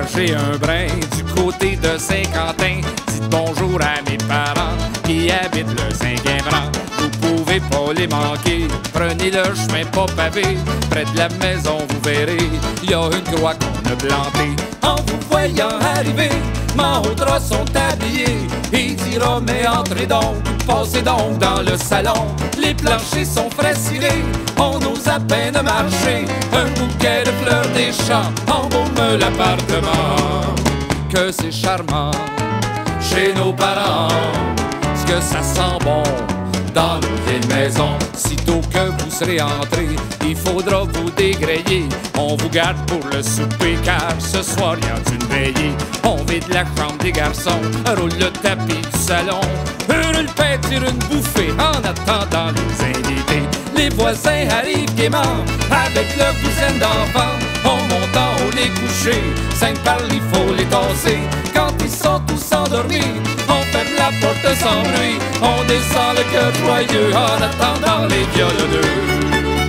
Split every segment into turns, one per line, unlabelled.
marcher un brin du côté de Saint-Quentin. Dites bonjour à mes parents qui habitent le 5e rang. Vous pouvez pas les manquer, prenez le chemin pas pavé. Près de la maison vous verrez, y a une croix qu'on a plantée. En vous voyant arriver, Mahotra sont habillés. Il dira mais entrez donc, passez donc dans le salon. Les planchers sont frais cirés, on ose à peine marcher. Un bouquet de fleurs des champs embaume l'appartement. Que c'est charmant chez nos parents, ce que ça sent bon dans nos vieilles maisons. Sitôt que vous serez entré, il faudra vous dégrayer. On vous garde pour le souper car ce soir y a une veillée. On vide la chambre des garçons, roule le tapis du salon, hurle le pain, tire une bouffée en attendant les invités. Les voisins arrivent gaiement avec leur douzaine d'enfants. On monte en haut les coucher, 5 par il faut les tasser. Quand ils sont tous endormis, on ferme la porte sans bruit. On descend le cœur joyeux en attendant les violoneux.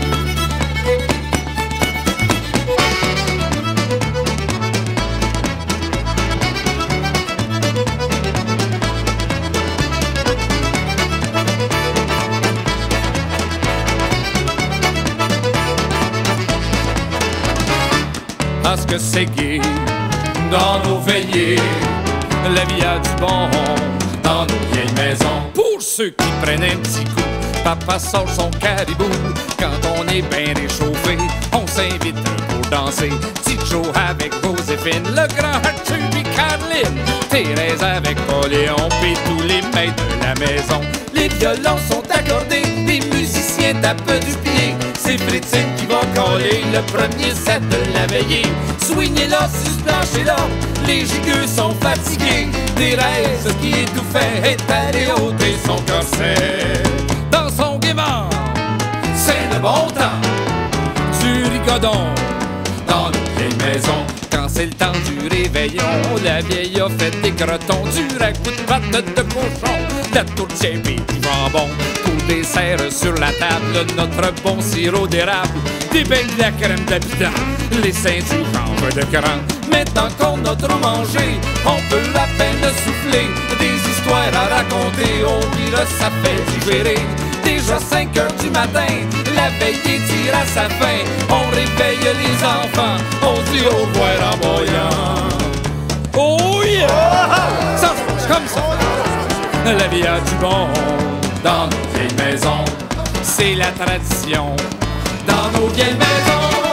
Parce que c'est gai dans nos veillées, la vie a du bon dans nos vieilles maisons. Pour ceux qui prennent un petit coup, papa sort son caribou. Quand on est bien réchauffé, on s'invite pour danser. Petit Joe avec Joséphine, le grand Arthur puis Caroline, Thérèse avec Poléon, puis tous les maîtres de la maison. Les violons sont accordés, les musiciens tapent du pied. C'est Fritzine qui va coller le premier set de la veillée. Swingez là, susplanchez là, les gigueux sont fatigués. Thérèse qui étouffait est allée ôter son corset. Dans son gaiement, c'est le bon temps du rigodon dans nos vieilles maisons. Quand c'est le temps du réveillon, la vieille a fait des crotons, du ragoût de pâte de cochon, la tourtière et du jambon. Pour dessert sur la table, notre bon sirop d'érable, des beignes de la crème d'habitant, les seins du chanvre de cran. Maintenant qu'on a trop mangé, on peut à peine souffler. Des histoires à raconter, on dira ça fait digérer. Déjà 5 heures du matin, la veillée tire à sa fin. On réveille les enfants, on dit au revoir en boyant. Oh yeah! Ça se passe comme ça. La vie a du bon dans nos vieilles maisons. C'est la tradition dans nos vieilles maisons.